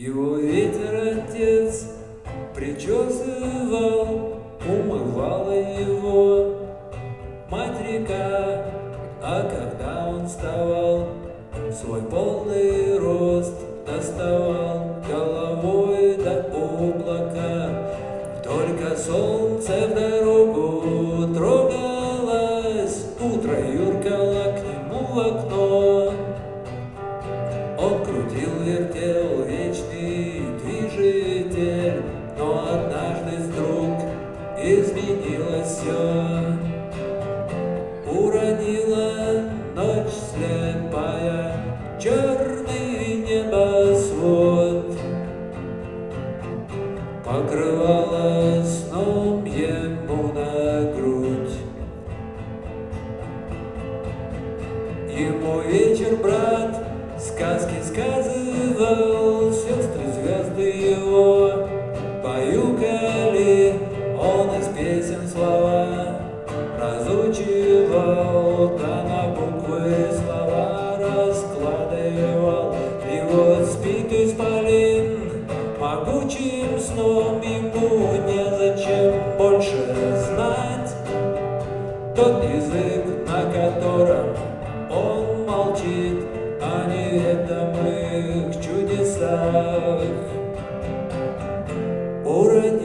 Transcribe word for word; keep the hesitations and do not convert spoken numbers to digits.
Его ветер отец причесывал, умывала его мать река, а когда он вставал, свой полный рост доставал головой до облака. Только солнце в дорогу трогалось, утро юркало к нему в окно. Он крутил, вертел вечный движитель, но однажды вдруг изменилось все. Уронила ночь слепая черный небосвод, покрывала сном ему на грудь. Ему вечер брат сказки сказывал, сестры звезды его баюкали, он из песен слова разучивал, да на буквы слова раскладывал. И вот спит исполин могучим сном, ему незачем больше знать тот язык, на котором он молчит о неведомых чудесах. Уронил